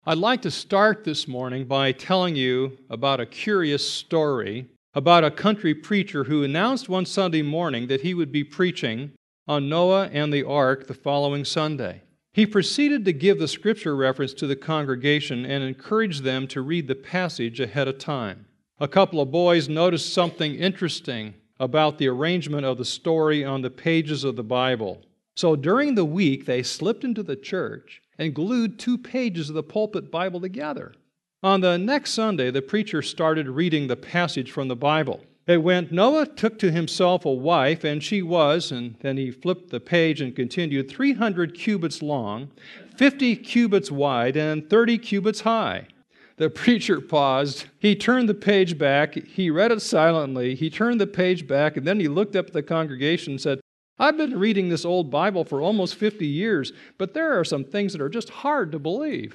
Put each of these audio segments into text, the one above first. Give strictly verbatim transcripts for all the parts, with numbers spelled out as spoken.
I'd like to start this morning by telling you about a curious story about a country preacher who announced one Sunday morning that he would be preaching on Noah and the ark the following Sunday. He proceeded to give the scripture reference to the congregation and encouraged them to read the passage ahead of time. A couple of boys noticed something interesting about the arrangement of the story on the pages of the Bible. So during the week, they slipped into the church and glued two pages of the pulpit Bible together. On the next Sunday, the preacher started reading the passage from the Bible. It went, Noah took to himself a wife, and she was, and then he flipped the page and continued, three hundred cubits long, fifty cubits wide, and thirty cubits high. The preacher paused. He turned the page back. He read it silently. He turned the page back, and then he looked up at the congregation and said, I've been reading this old Bible for almost fifty years, but there are some things that are just hard to believe.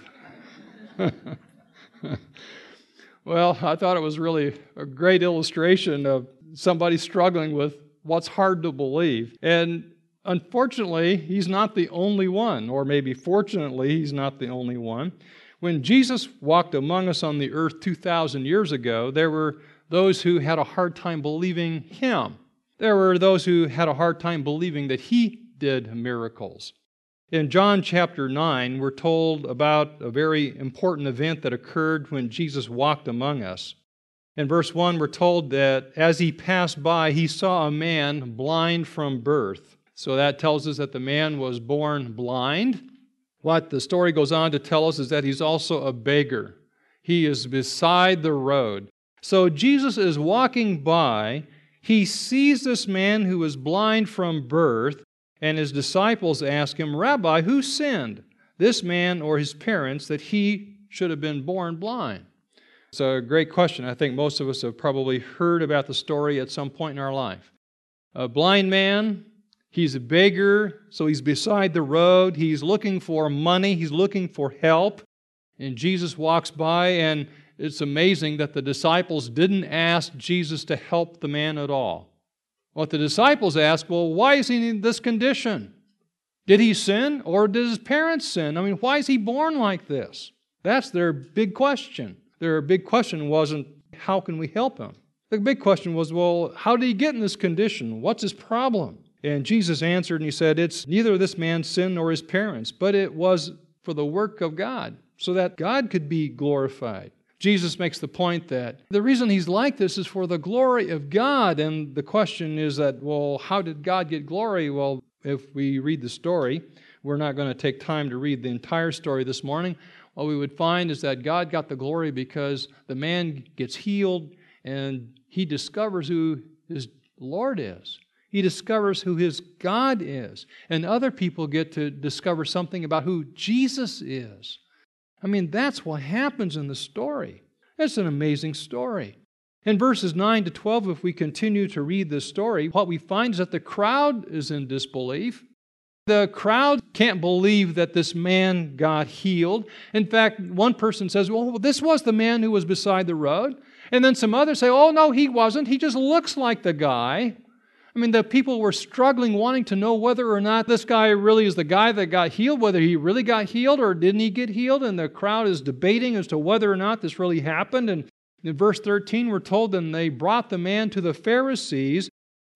Well, I thought it was really a great illustration of somebody struggling with what's hard to believe. And unfortunately, he's not the only one, or maybe fortunately, he's not the only one. When Jesus walked among us on the earth two thousand years ago, there were those who had a hard time believing him. There were those who had a hard time believing that he did miracles. In John chapter nine, we're told about a very important event that occurred when Jesus walked among us. In verse one, we're told that as he passed by, he saw a man blind from birth. So that tells us that the man was born blind. What the story goes on to tell us is that he's also a beggar. He is beside the road. So Jesus is walking by. He sees this man who is blind from birth, and his disciples ask him, Rabbi, who sinned, this man or his parents, that he should have been born blind? It's a great question. I think most of us have probably heard about the story at some point in our life. A blind man, he's a beggar, so he's beside the road. He's looking for money. He's looking for help. And Jesus walks by, and it's amazing that the disciples didn't ask Jesus to help the man at all. What the disciples asked, well, why is he in this condition? Did he sin or did his parents sin? I mean, why is he born like this? That's their big question. Their big question wasn't, how can we help him? The big question was, well, how did he get in this condition? What's his problem? And Jesus answered and he said, it's neither this man's sin nor his parents, but it was for the work of God, so that God could be glorified. Jesus makes the point that the reason he's like this is for the glory of God. And the question is that, well, how did God get glory? Well, if we read the story, we're not going to take time to read the entire story this morning. What we would find is that God got the glory because the man gets healed and he discovers who his Lord is. He discovers who his God is. And other people get to discover something about who Jesus is. I mean, that's what happens in the story. It's an amazing story. In verses nine to twelve, if we continue to read this story, what we find is that the crowd is in disbelief. The crowd can't believe that this man got healed. In fact, one person says, well, this was the man who was beside the road. And then some others say, oh, no, he wasn't. He just looks like the guy. I mean, the people were struggling, wanting to know whether or not this guy really is the guy that got healed, whether he really got healed or didn't he get healed, and the crowd is debating as to whether or not this really happened. And in verse thirteen, we're told, then they brought the man to the Pharisees,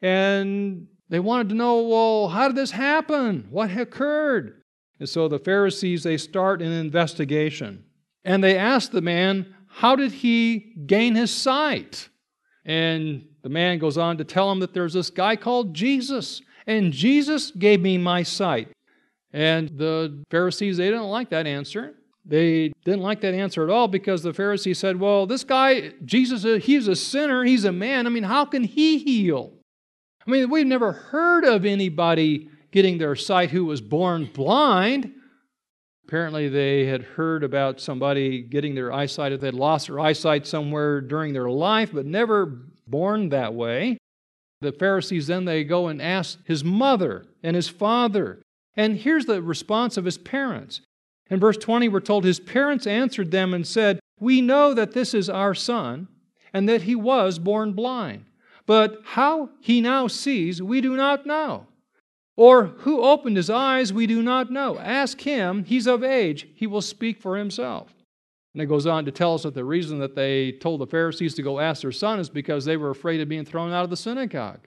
and they wanted to know, well, how did this happen? What occurred? And so the Pharisees, they start an investigation. And they ask the man, how did he gain his sight? And the man goes on to tell him that there's this guy called Jesus, and Jesus gave me my sight. And the Pharisees, they didn't like that answer. They didn't like that answer at all because the Pharisees said, well, this guy, Jesus, he's a sinner, he's a man. I mean, how can he heal? I mean, we've never heard of anybody getting their sight who was born blind. Apparently, they had heard about somebody getting their eyesight if they'd lost their eyesight somewhere during their life, but never born that way. The Pharisees then, they go and ask his mother and his father. And here's the response of his parents. In verse twenty, we're told his parents answered them and said, we know that this is our son and that he was born blind. But how he now sees, we do not know. Or who opened his eyes, we do not know. Ask him, he's of age, he will speak for himself. And it goes on to tell us that the reason that they told the Pharisees to go ask their son is because they were afraid of being thrown out of the synagogue.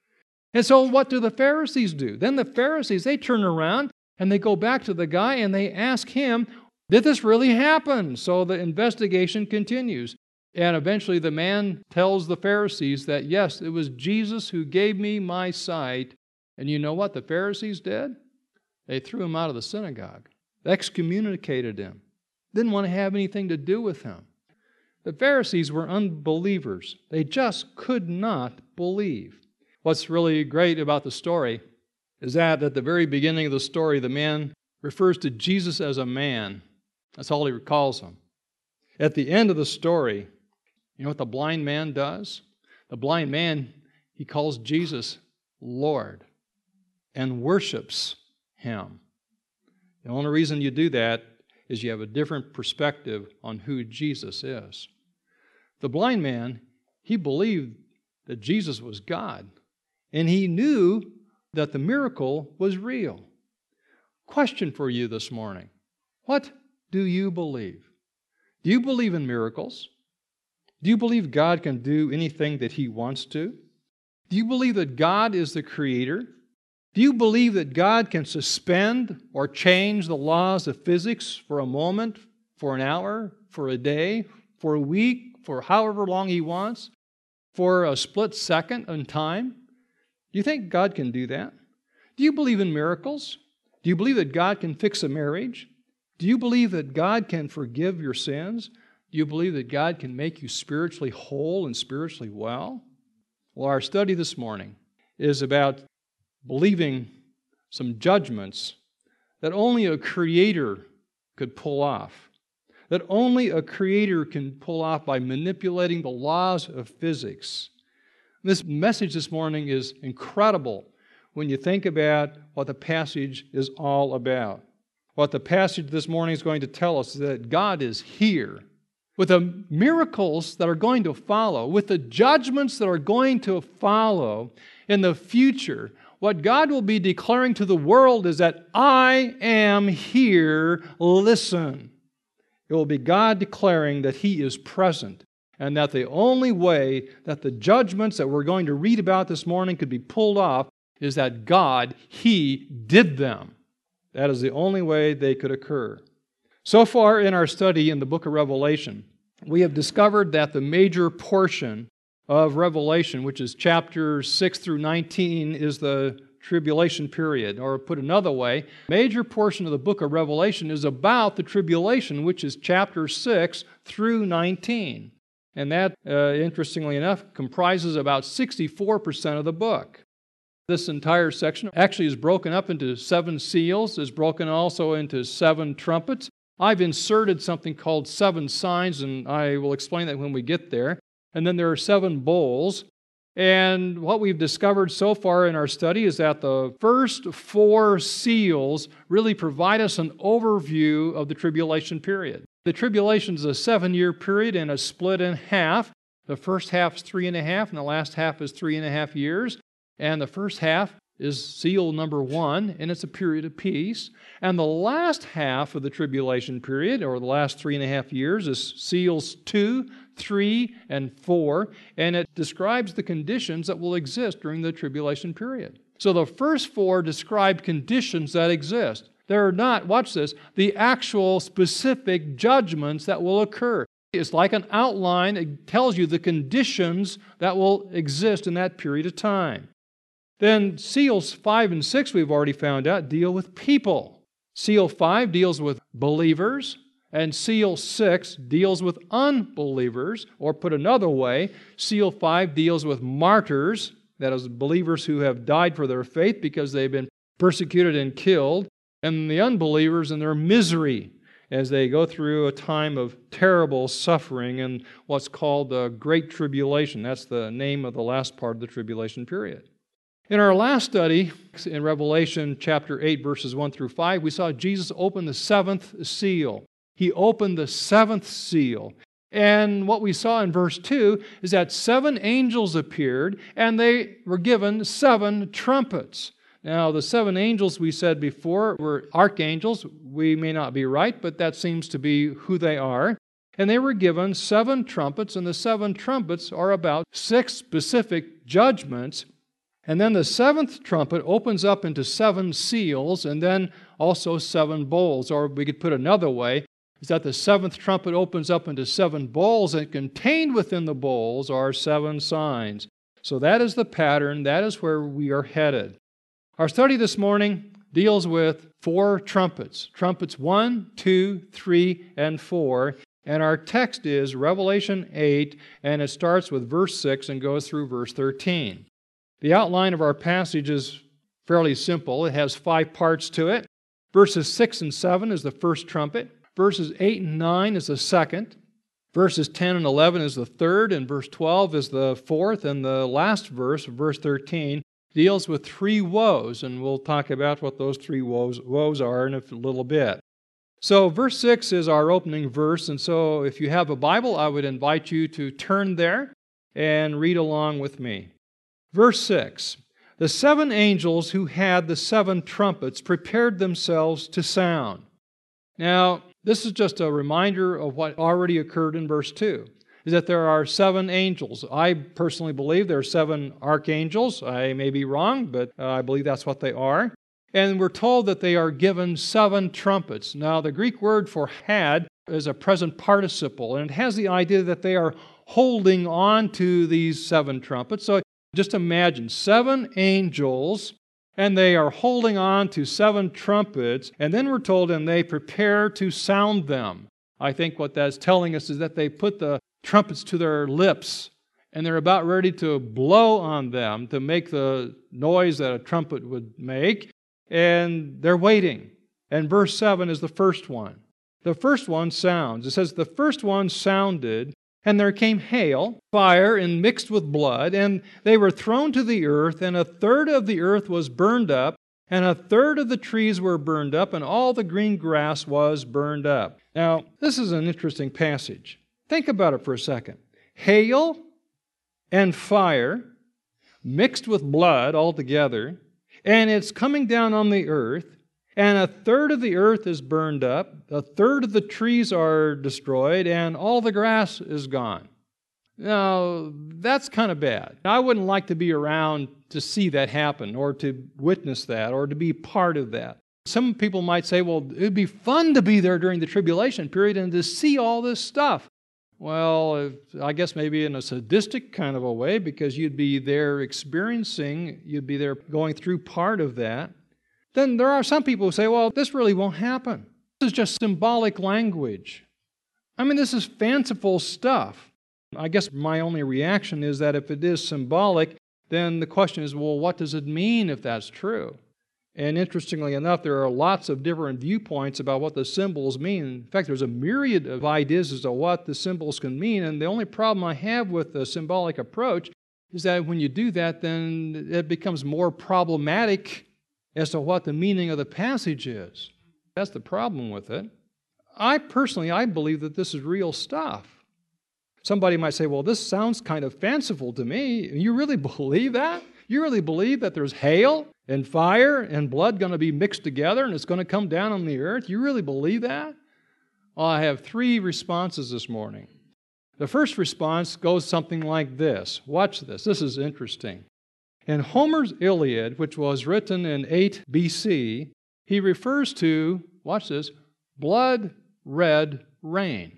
And so what do the Pharisees do? Then the Pharisees, they turn around and they go back to the guy and they ask him, did this really happen? So the investigation continues. And eventually the man tells the Pharisees that, yes, it was Jesus who gave me my sight. And you know what the Pharisees did? They threw him out of the synagogue. They excommunicated him. Didn't want to have anything to do with him. The Pharisees were unbelievers. They just could not believe. What's really great about the story is that at the very beginning of the story, the man refers to Jesus as a man. That's all he calls him. At the end of the story, you know what the blind man does? The blind man, he calls Jesus Lord and worships him. The only reason you do that is you have a different perspective on who Jesus is. The blind man, he believed that Jesus was God, and he knew that the miracle was real. Question for you this morning. What do you believe? Do you believe in miracles? Do you believe God can do anything that He wants to? Do you believe that God is the Creator? Do you believe that God can suspend or change the laws of physics for a moment, for an hour, for a day, for a week, for however long He wants, for a split second in time? Do you think God can do that? Do you believe in miracles? Do you believe that God can fix a marriage? Do you believe that God can forgive your sins? Do you believe that God can make you spiritually whole and spiritually well? Well, our study this morning is about believing some judgments that only a creator could pull off, that only a creator can pull off by manipulating the laws of physics. This message this morning is incredible when you think about what the passage is all about. What the passage this morning is going to tell us is that God is here with the miracles that are going to follow, with the judgments that are going to follow in the future. What God will be declaring to the world is that I am here, listen. It will be God declaring that He is present, and that the only way that the judgments that we're going to read about this morning could be pulled off is that God, He did them. That is the only way they could occur. So far in our study in the book of Revelation, we have discovered that the major portion of Revelation, which is chapters six through nineteen, is the tribulation period. Or put another way, major portion of the book of Revelation is about the tribulation, which is chapter six through nineteen. And that, uh, interestingly enough, comprises about sixty-four percent of the book. This entire section actually is broken up into seven seals, is broken also into seven trumpets. I've inserted something called seven signs, and I will explain that when we get there. And then there are seven bowls. And what we've discovered so far in our study is that the first four seals really provide us an overview of the tribulation period. The tribulation is a seven-year period and is split in half. The first half is three and a half, and the last half is three and a half years. And the first half is seal number one, and it's a period of peace. And the last half of the tribulation period, or the last three and a half years, is seals two, three, and four, and it describes the conditions that will exist during the tribulation period. So the first four describe conditions that exist. They're not, watch this, the actual specific judgments that will occur. It's like an outline. It tells you the conditions that will exist in that period of time. Then seals five and six, we've already found out, deal with people. Seal five deals with believers, and seal six deals with unbelievers. Or put another way, seal five deals with martyrs, that is, believers who have died for their faith because they've been persecuted and killed, and the unbelievers in their misery as they go through a time of terrible suffering and what's called the Great Tribulation. That's the name of the last part of the tribulation period. In our last study, in Revelation chapter eight, verses one through five, we saw Jesus open the seventh seal. He opened the seventh seal. And what we saw in verse two is that seven angels appeared, and they were given seven trumpets. Now, the seven angels we said before were archangels. We may not be right, but that seems to be who they are. And they were given seven trumpets, and the seven trumpets are about six specific judgments. And then the seventh trumpet opens up into seven seals, and then also seven bowls. Or we could put it another way, is that the seventh trumpet opens up into seven bowls, and contained within the bowls are seven signs. So that is the pattern. That is where we are headed. Our study this morning deals with four trumpets. Trumpets one, two, three, and four. And our text is Revelation eight, and it starts with verse six and goes through verse thirteen. The outline of our passage is fairly simple. It has five parts to it. Verses six and seven is the first trumpet. Verses eight and nine is the second. Verses ten and eleven is the third, and verse twelve is the fourth. And the last verse, verse thirteen, deals with three woes, and we'll talk about what those three woes, woes are in a little bit. So verse six is our opening verse, and so if you have a Bible, I would invite you to turn there and read along with me. Verse six, the seven angels who had the seven trumpets prepared themselves to sound. Now, this is just a reminder of what already occurred in verse two, is that there are seven angels. I personally believe there are seven archangels. I may be wrong, but uh, I believe that's what they are. And we're told that they are given seven trumpets. Now, the Greek word for had is a present participle, and it has the idea that they are holding on to these seven trumpets. So just imagine seven angels, and they are holding on to seven trumpets, and then we're told, and they prepare to sound them. I think what that's telling us is that they put the trumpets to their lips, and they're about ready to blow on them to make the noise that a trumpet would make. And they're waiting. And verse seven is the first one. The first one sounds. It says, the first one sounded, and there came hail, fire, and mixed with blood, and they were thrown to the earth, and a third of the earth was burned up, and a third of the trees were burned up, and all the green grass was burned up. Now, this is an interesting passage. Think about it for a second. Hail and fire mixed with blood all together, and it's coming down on the earth, and a third of the earth is burned up, a third of the trees are destroyed, and all the grass is gone. Now, that's kind of bad. I wouldn't like to be around to see that happen, or to witness that, or to be part of that. Some people might say, well, it'd be fun to be there during the tribulation period and to see all this stuff. Well, I guess maybe in a sadistic kind of a way, because you'd be there experiencing, you'd be there going through part of that. Then there are some people who say, well, this really won't happen. This is just symbolic language. I mean, this is fanciful stuff. I guess my only reaction is that if it is symbolic, then the question is, well, what does it mean if that's true? And interestingly enough, there are lots of different viewpoints about what the symbols mean. In fact, there's a myriad of ideas as to what the symbols can mean. And the only problem I have with the symbolic approach is that when you do that, then it becomes more problematic as to what the meaning of the passage is. That's the problem with it. I personally, I believe that this is real stuff. Somebody might say, well, this sounds kind of fanciful to me. You really believe that? You really believe that there's hail and fire and blood going to be mixed together and it's going to come down on the earth? You really believe that? Well, I have three responses this morning. The first response goes something like this. Watch this. This is interesting. In Homer's Iliad, which was written in eight B C, he refers to, watch this, blood red rain.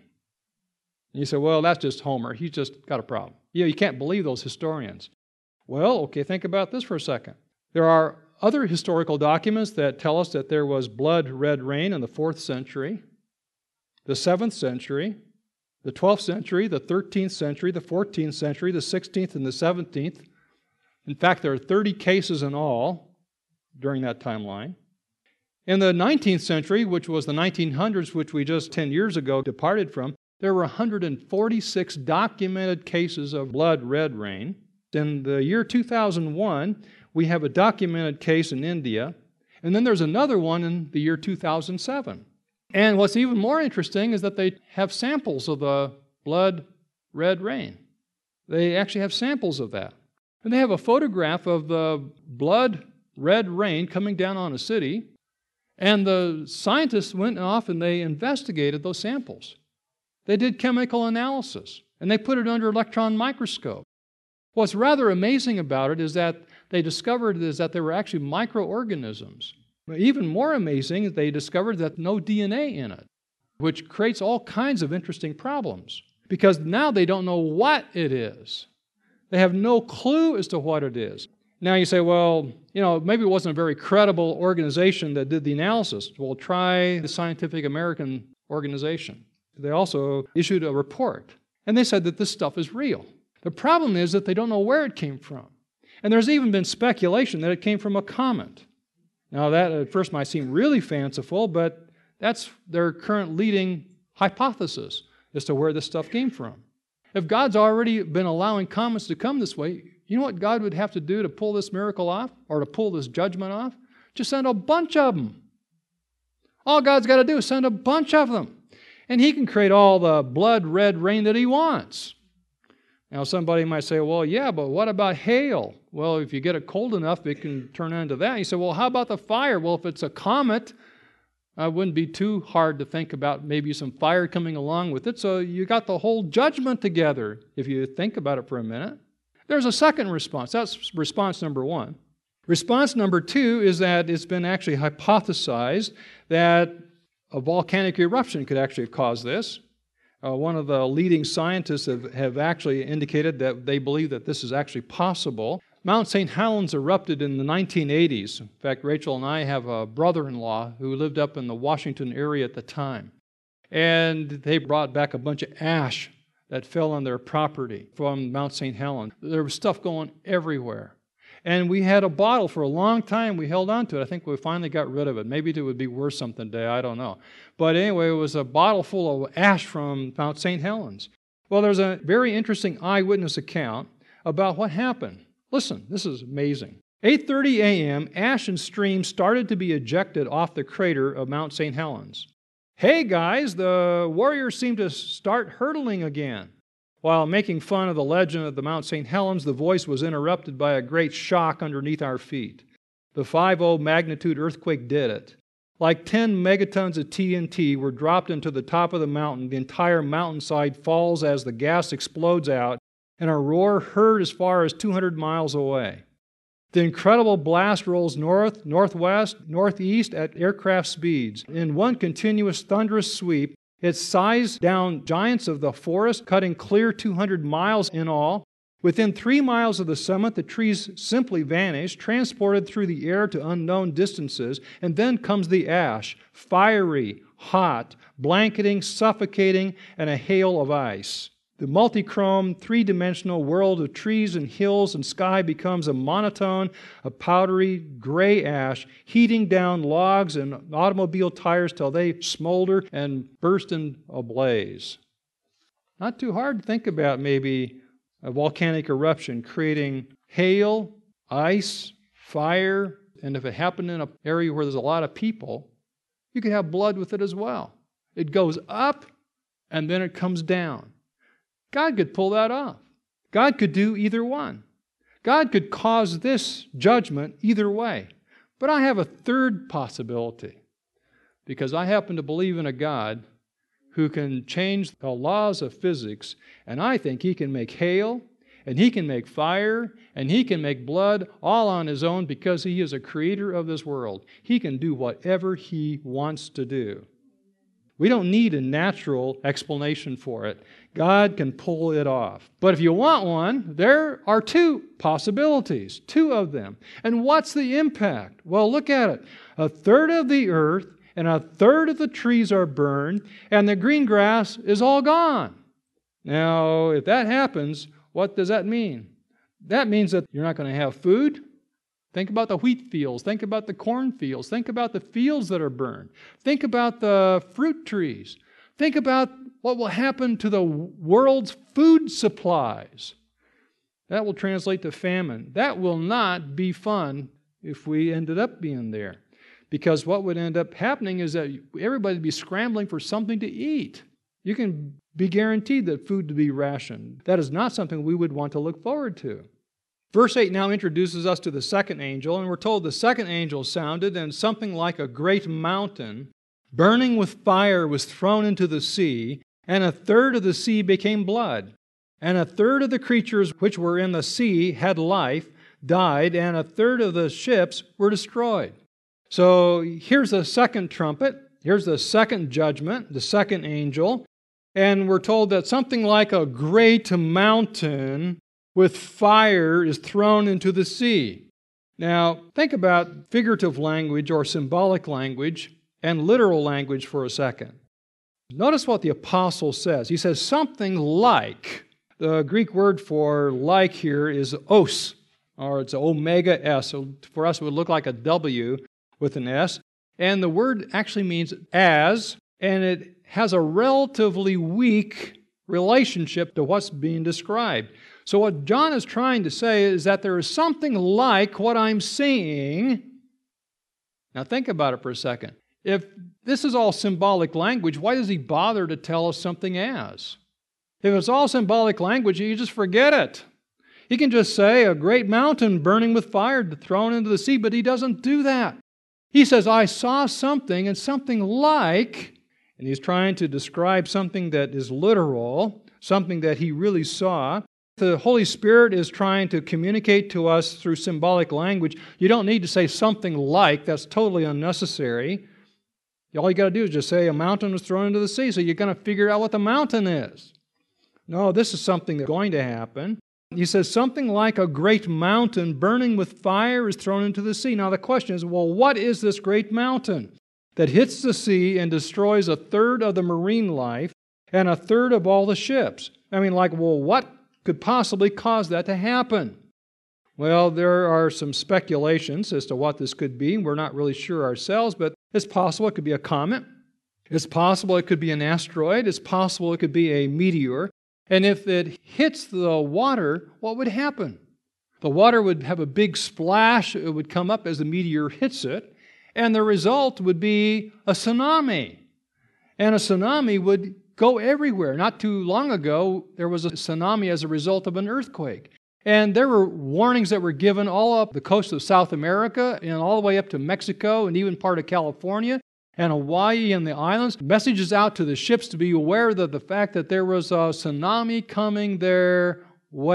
And you say, well, that's just Homer. He's just got a problem. Yeah, you can't believe those historians. Well, okay, think about this for a second. There are other historical documents that tell us that there was blood red rain in the fourth century, the seventh century, the twelfth century, the thirteenth century, the fourteenth century, the sixteenth, and the seventeenth. In fact, there are thirty cases in all during that timeline. In the nineteenth century, which was the nineteen hundreds, which we just ten years ago departed from, there were one hundred forty-six documented cases of blood red rain. In the year two thousand one, we have a documented case in India, and then there's another one in the year two thousand seven. And what's even more interesting is that they have samples of the blood red rain. They actually have samples of that. And they have a photograph of the blood red rain coming down on a city, and the scientists went off and they investigated those samples. They did chemical analysis, and they put it under electron microscope. What's rather amazing about it is that they discovered is that there were actually microorganisms. Even more amazing, they discovered that no D N A in it, which creates all kinds of interesting problems because now they don't know what it is. They have no clue as to what it is. Now you say, well, you know, maybe it wasn't a very credible organization that did the analysis. Well, try the Scientific American organization. They also issued a report, and they said that this stuff is real. The problem is that they don't know where it came from. And there's even been speculation that it came from a comet. Now that at first might seem really fanciful, but that's their current leading hypothesis as to where this stuff came from. If God's already been allowing comets to come this way, you know what God would have to do to pull this miracle off or to pull this judgment off? Just send a bunch of them. All God's got to do is send a bunch of them. And He can create all the blood-red rain that He wants. Now somebody might say, well, yeah, but what about hail? Well, if you get it cold enough, it can turn into that. You say, well, how about the fire? Well, if it's a comet, it wouldn't be too hard to think about maybe some fire coming along with it. So you got the whole judgment together, if you think about it for a minute. There's a second response. That's response number one. Response number two is that it's been actually hypothesized that a volcanic eruption could actually cause this. Uh, one of the leading scientists have, have actually indicated that they believe that this is actually possible. Mount Saint Helens erupted in the nineteen eighties. In fact, Rachel and I have a brother-in-law who lived up in the Washington area at the time. And they brought back a bunch of ash that fell on their property from Mount Saint Helens. There was stuff going everywhere. And we had a bottle for a long time. We held on to it. I think we finally got rid of it. Maybe it would be worth something today. I don't know. But anyway, it was a bottle full of ash from Mount Saint Helens. Well, there's a very interesting eyewitness account about what happened. Listen, this is amazing. eight thirty a.m., ash and stream started to be ejected off the crater of Mount Saint Helens. Hey, guys, the warriors seem to start hurtling again. While making fun of the legend of the Mount Saint Helens, the voice was interrupted by a great shock underneath our feet. The five point oh magnitude earthquake did it. Like ten megatons of T N T were dropped into the top of the mountain. The entire mountainside falls as the gas explodes out, and a roar heard as far as two hundred miles away. The incredible blast rolls north, northwest, northeast at aircraft speeds. In one continuous thunderous sweep, it sized down giants of the forest, cutting clear two hundred miles in all. Within three miles of the summit, the trees simply vanished, transported through the air to unknown distances, and then comes the ash, fiery, hot, blanketing, suffocating, and a hail of ice. The multichrome, three-dimensional world of trees and hills and sky becomes a monotone of powdery gray ash, heating down logs and automobile tires till they smolder and burst in a blaze. Not too hard to think about maybe a volcanic eruption creating hail, ice, fire, and if it happened in an area where there's a lot of people, you could have blood with it as well. It goes up and then it comes down. God could pull that off. God could do either one. God could cause this judgment either way. But I have a third possibility because I happen to believe in a God who can change the laws of physics, and I think He can make hail, and He can make fire, and He can make blood all on His own because He is a creator of this world. He can do whatever He wants to do. We don't need a natural explanation for it. God can pull it off. But if you want one, there are two possibilities, two of them. And what's the impact? Well, look at it. A third of the earth and a third of the trees are burned, and the green grass is all gone. Now, if that happens, what does that mean? That means that you're not going to have food. Think about the wheat fields. Think about the corn fields. Think about the fields that are burned. Think about the fruit trees. Think about what will happen to the world's food supplies. That will translate to famine. That will not be fun if we ended up being there. Because what would end up happening is that everybody would be scrambling for something to eat. You can be guaranteed that food to be rationed. That is not something we would want to look forward to. Verse eight now introduces us to the second angel, and we're told the second angel sounded, and something like a great mountain, burning with fire, was thrown into the sea, and a third of the sea became blood. And a third of the creatures which were in the sea had life, died, and a third of the ships were destroyed. So here's the second trumpet. Here's the second judgment, the second angel. And we're told that something like a great mountain with fire is thrown into the sea. Now, think about figurative language or symbolic language and literal language for a second. Notice what the apostle says. He says something like, the Greek word for like here is os, or it's omega S. So for us, it would look like a W with an S. And the word actually means as, and it has a relatively weak relationship to what's being described. So what John is trying to say is that there is something like what I'm seeing. Now think about it for a second. If this is all symbolic language, why does he bother to tell us something as? If it's all symbolic language, you just forget it. He can just say a great mountain burning with fire thrown into the sea, but he doesn't do that. He says, I saw something and something like, and he's trying to describe something that is literal, something that he really saw. The Holy Spirit is trying to communicate to us through symbolic language. You don't need to say something like, that's totally unnecessary. All you got to do is just say a mountain was thrown into the sea, so you're going to figure out what the mountain is. No, this is something that's going to happen. He says something like a great mountain burning with fire is thrown into the sea. Now the question is, well, what is this great mountain that hits the sea and destroys a third of the marine life and a third of all the ships? I mean, like, well, what could possibly cause that to happen? Well, there are some speculations as to what this could be. We're not really sure ourselves, but it's possible it could be a comet. It's possible it could be an asteroid. It's possible it could be a meteor. And if it hits the water, what would happen? The water would have a big splash. It would come up as the meteor hits it. And the result would be a tsunami. And a tsunami would go everywhere. Not too long ago, there was a tsunami as a result of an earthquake. And there were warnings that were given all up the coast of South America and all the way up to Mexico and even part of California and Hawaii and the islands. Messages out to the ships to be aware of the fact that there was a tsunami coming their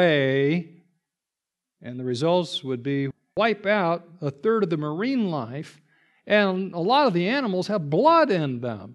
way. And the results would be wipe out a third of the marine life. And a lot of the animals have blood in them.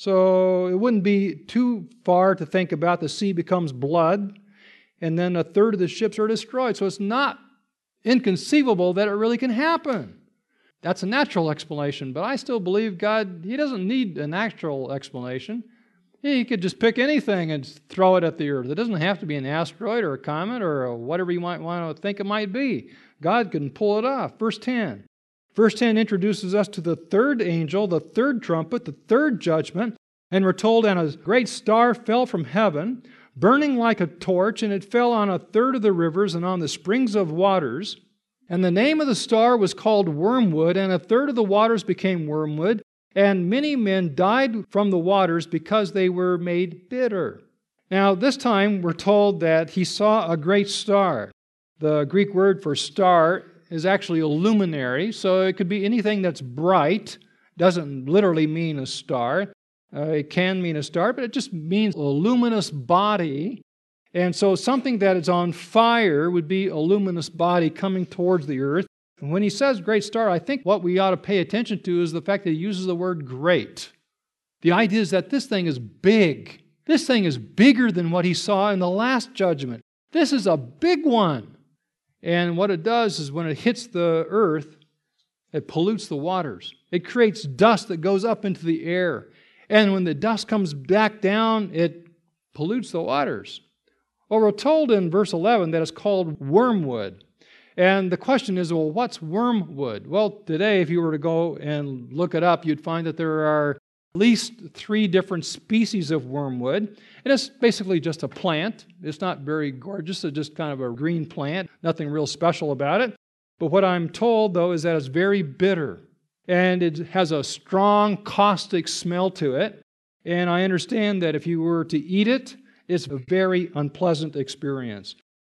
So it wouldn't be too far to think about the sea becomes blood, and then a third of the ships are destroyed. So it's not inconceivable that it really can happen. That's a natural explanation, but I still believe God, He doesn't need an actual explanation. He could just pick anything and throw it at the earth. It doesn't have to be an asteroid or a comet or whatever you might want to think it might be. God can pull it off. Verse ten. Verse ten introduces us to the third angel, the third trumpet, the third judgment, and we're told, and a great star fell from heaven, burning like a torch, and it fell on a third of the rivers and on the springs of waters. And the name of the star was called Wormwood, and a third of the waters became wormwood, and many men died from the waters because they were made bitter. Now, this time we're told that he saw a great star. The Greek word for star is actually a luminary, so it could be anything that's bright. Doesn't literally mean a star. Uh, it can mean a star, but it just means a luminous body. And so something that is on fire would be a luminous body coming towards the earth. And when he says great star, I think what we ought to pay attention to is the fact that he uses the word great. The idea is that this thing is big. This thing is bigger than what he saw in the last judgment. This is a big one. And what it does is when it hits the earth, it pollutes the waters. It creates dust that goes up into the air. And when the dust comes back down, it pollutes the waters. Well, we're told in verse eleven that it's called wormwood. And the question is, well, what's wormwood? Well, today, if you were to go and look it up, you'd find that there are at least three different species of wormwood. And it's basically just a plant. It's not very gorgeous. It's just kind of a green plant. Nothing real special about it. But what I'm told, though, is that it's very bitter. And it has a strong caustic smell to it. And I understand that if you were to eat it, it's a very unpleasant experience.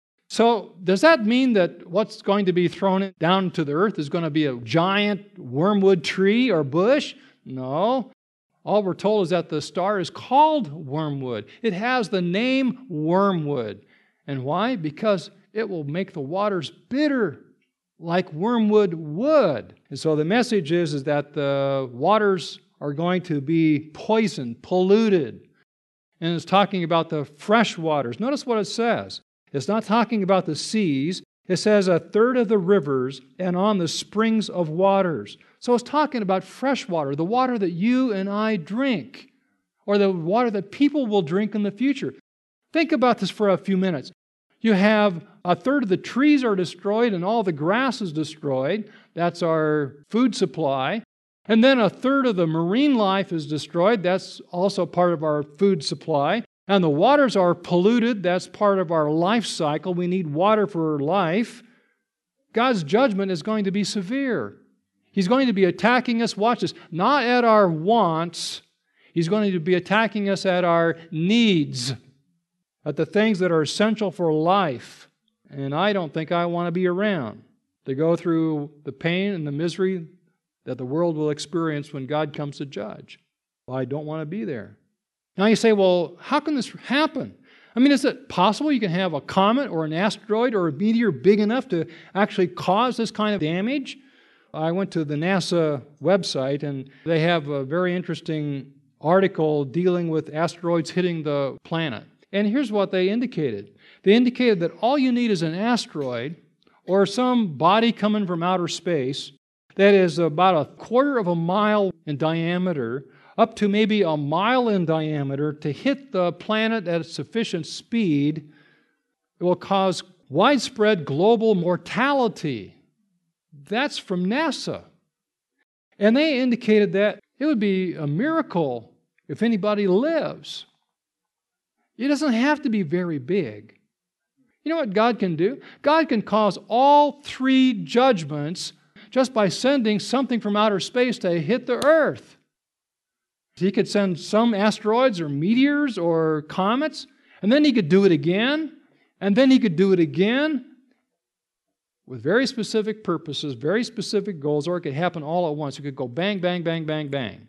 So does that mean that what's going to be thrown down to the earth is going to be a giant wormwood tree or bush? No. All we're told is that the star is called wormwood. It has the name wormwood. And why? Because it will make the waters bitter like wormwood would. And so the message is, is that the waters are going to be poisoned, polluted. And it's talking about the fresh waters. Notice what it says. It's not talking about the seas. It says a third of the rivers and on the springs of waters. So it's talking about fresh water, the water that you and I drink, or the water that people will drink in the future. Think about this for a few minutes. You have a third of the trees are destroyed and all the grass is destroyed. That's our food supply. And then a third of the marine life is destroyed. That's also part of our food supply. And the waters are polluted. That's part of our life cycle. We need water for life. God's judgment is going to be severe. He's going to be attacking us, watch this, not at our wants. He's going to be attacking us at our needs, at the things that are essential for life. And I don't think I want to be around to go through the pain and the misery that the world will experience when God comes to judge. Well, I don't want to be there. Now you say, well, how can this happen? I mean, is it possible you can have a comet or an asteroid or a meteor big enough to actually cause this kind of damage? I went to the NASA website, and they have a very interesting article dealing with asteroids hitting the planet. And here's what they indicated. They indicated that all you need is an asteroid or some body coming from outer space that is about a quarter of a mile in diameter, up to maybe a mile in diameter, to hit the planet at sufficient speed. It will cause widespread global mortality. That's from NASA. And they indicated that it would be a miracle if anybody lives. It doesn't have to be very big. You know what God can do? God can cause all three judgments just by sending something from outer space to hit the earth. He could send some asteroids or meteors or comets, and then he could do it again, and then he could do it again with very specific purposes, very specific goals, or it could happen all at once. It could go bang, bang, bang, bang, bang,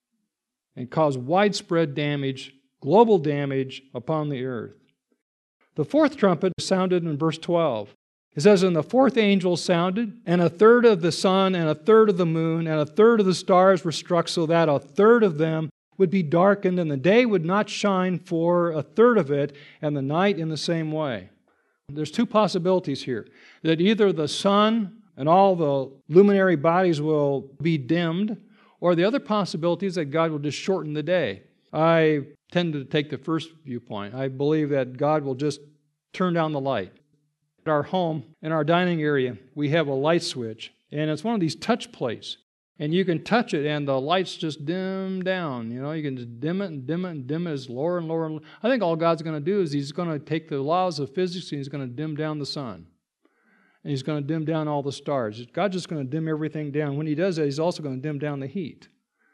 and cause widespread damage, global damage upon the earth. The fourth trumpet sounded in verse twelve. It says, and the fourth angel sounded, and a third of the sun, and a third of the moon, and a third of the stars were struck, so that a third of them would be darkened, and the day would not shine for a third of it, and the night in the same way. There's two possibilities here. That either the sun and all the luminary bodies will be dimmed, or the other possibility is that God will just shorten the day. I tend to take the first viewpoint. I believe that God will just turn down the light. At our home, in our dining area, we have a light switch, and it's one of these touch plates. And you can touch it, and the lights just dim down. You know, you can just dim it and dim it and dim it as lower and lower and lower. I think all God's going to do is He's going to take the laws of physics and He's going to dim down the sun. And He's going to dim down all the stars. God's just going to dim everything down. When He does that, He's also going to dim down the heat.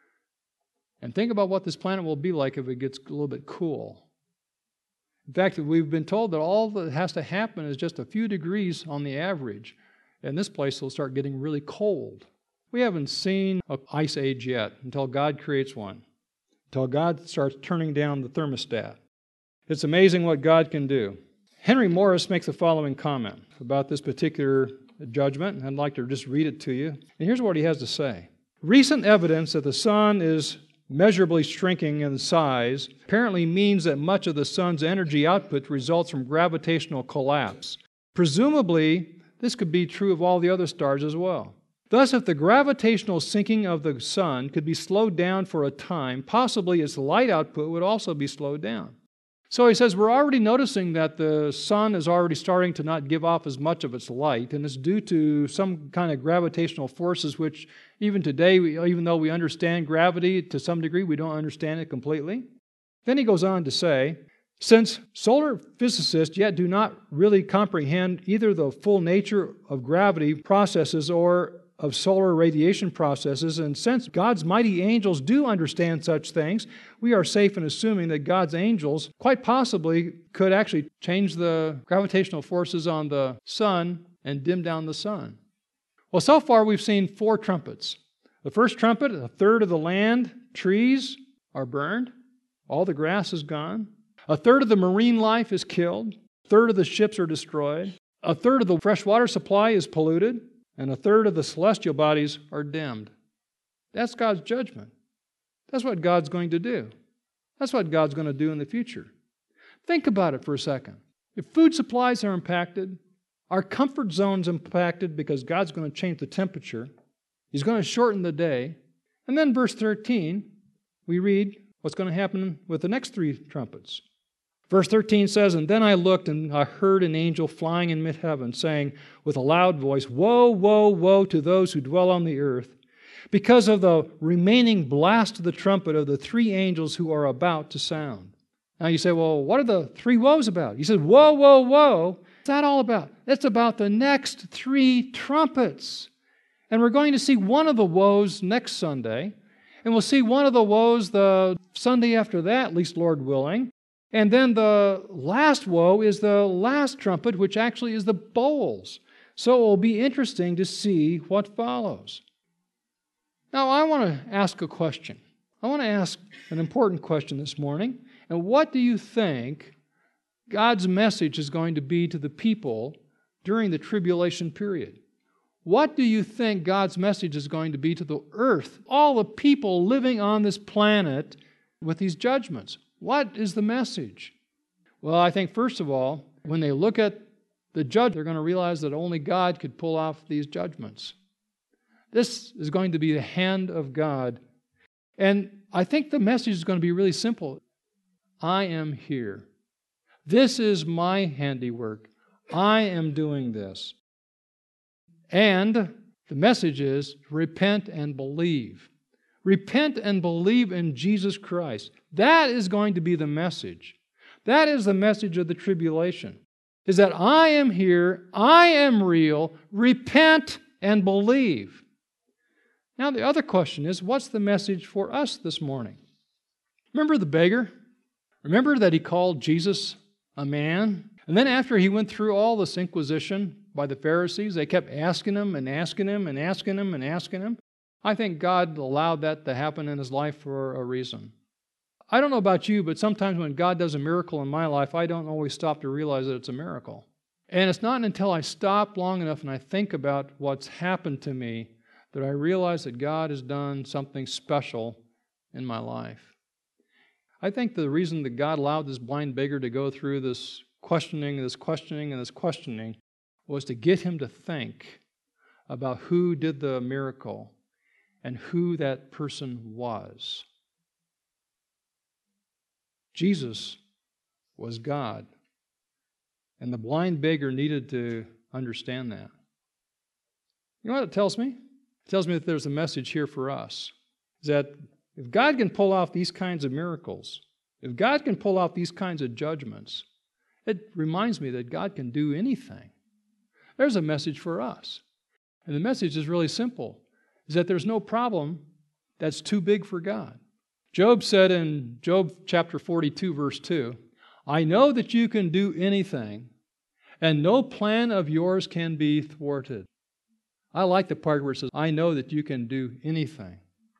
And think about what this planet will be like if it gets a little bit cool. In fact, we've been told that all that has to happen is just a few degrees on the average, and this place will start getting really cold. We haven't seen an ice age yet until God creates one, until God starts turning down the thermostat. It's amazing what God can do. Henry Morris makes the following comment about this particular judgment, and I'd like to just read it to you. And here's what he has to say. Recent evidence that the sun is measurably shrinking in size apparently means that much of the sun's energy output results from gravitational collapse. Presumably, this could be true of all the other stars as well. Thus, if the gravitational sinking of the sun could be slowed down for a time, possibly its light output would also be slowed down. So he says we're already noticing that the sun is already starting to not give off as much of its light, and it's due to some kind of gravitational forces which even today, even though we understand gravity to some degree, we don't understand it completely. Then he goes on to say, since solar physicists yet do not really comprehend either the full nature of gravity processes or of solar radiation processes, and since God's mighty angels do understand such things, we are safe in assuming that God's angels quite possibly could actually change the gravitational forces on the sun and dim down the sun. Well, so far we've seen four trumpets. The first trumpet, a third of the land, trees, are burned. All the grass is gone. A third of the marine life is killed. A third of the ships are destroyed. A third of the freshwater supply is polluted. And a third of the celestial bodies are dimmed. That's God's judgment. That's what God's going to do. That's what God's going to do in the future. Think about it for a second. If food supplies are impacted, our comfort zone's impacted because God's going to change the temperature. He's going to shorten the day. And then verse thirteen, we read what's going to happen with the next three trumpets. Verse thirteen says, "And then I looked, and I heard an angel flying in mid-heaven, saying with a loud voice, 'Woe, woe, woe to those who dwell on the earth, because of the remaining blast of the trumpet of the three angels who are about to sound.'" Now you say, well, what are the three woes about? He says, whoa, whoa, whoa. What's that all about? It's about the next three trumpets. And we're going to see one of the woes next Sunday. And we'll see one of the woes the Sunday after that, at least Lord willing. And then the last woe is the last trumpet, which actually is the bowls. So it will be interesting to see what follows. Now, I want to ask a question. I want to ask an important question this morning. And what do you think God's message is going to be to the people during the tribulation period? What do you think God's message is going to be to the earth, all the people living on this planet with these judgments? What is the message? Well, I think first of all, when they look at the judge, they're going to realize that only God could pull off these judgments. This is going to be the hand of God. And I think the message is going to be really simple. I am here. This is my handiwork. I am doing this. And the message is repent and believe. Repent and believe in Jesus Christ. That is going to be the message. That is the message of the tribulation. Is that I am here, I am real, repent and believe. Now the other question is, what's the message for us this morning? Remember the beggar? Remember that he called Jesus a man? And then after he went through all this inquisition by the Pharisees, they kept asking him and asking him and asking him and asking him. I think God allowed that to happen in his life for a reason. I don't know about you, but sometimes when God does a miracle in my life, I don't always stop to realize that it's a miracle. And it's not until I stop long enough and I think about what's happened to me that I realize that God has done something special in my life. I think the reason that God allowed this blind beggar to go through this questioning, this questioning, and this questioning was to get him to think about who did the miracle and who that person was. Jesus was God, and the blind beggar needed to understand that. You know what it tells me? It tells me that there's a message here for us. Is that if God can pull off these kinds of miracles, if God can pull off these kinds of judgments, it reminds me that God can do anything. There's a message for us. And the message is really simple, is that there's no problem that's too big for God. Job said in Job chapter forty-two, verse two, "I know that you can do anything, and no plan of yours can be thwarted." I like the part where it says, "I know that you can do anything."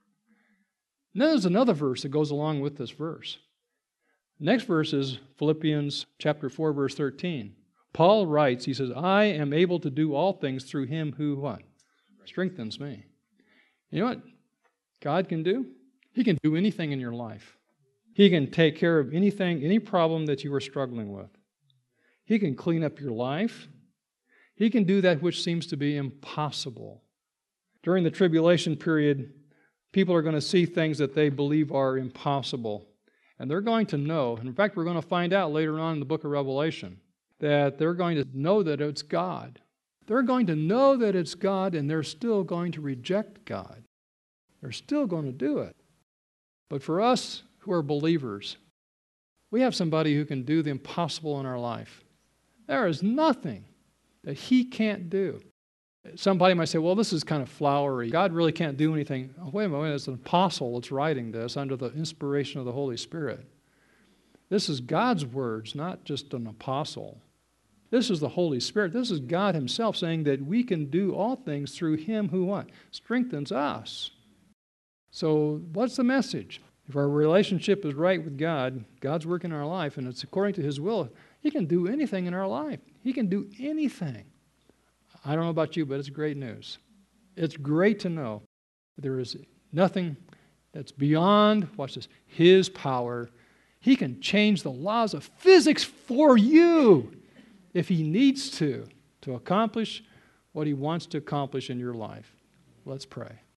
And then there's another verse that goes along with this verse. The next verse is Philippians chapter four, verse thirteen. Paul writes, he says, "I am able to do all things through him who what? Strengthens me." You know what God can do? He can do anything in your life. He can take care of anything, any problem that you are struggling with. He can clean up your life. He can do that which seems to be impossible. During the tribulation period, people are going to see things that they believe are impossible. And they're going to know, and in fact, we're going to find out later on in the book of Revelation, that they're going to know that it's God. They're going to know that it's God, and they're still going to reject God. They're still going to do it. But for us who are believers, we have somebody who can do the impossible in our life. There is nothing that He can't do. Somebody might say, well, this is kind of flowery. God really can't do anything. Oh, wait a minute, it's an apostle that's writing this under the inspiration of the Holy Spirit. This is God's words, not just an apostle. This is the Holy Spirit. This is God Himself saying that we can do all things through Him who what? Strengthens us. So what's the message? If our relationship is right with God, God's work in our life, and it's according to His will, He can do anything in our life. He can do anything. I don't know about you, but it's great news. It's great to know there is nothing that's beyond, watch this, His power. He can change the laws of physics for you if He needs to, to accomplish what He wants to accomplish in your life. Let's pray.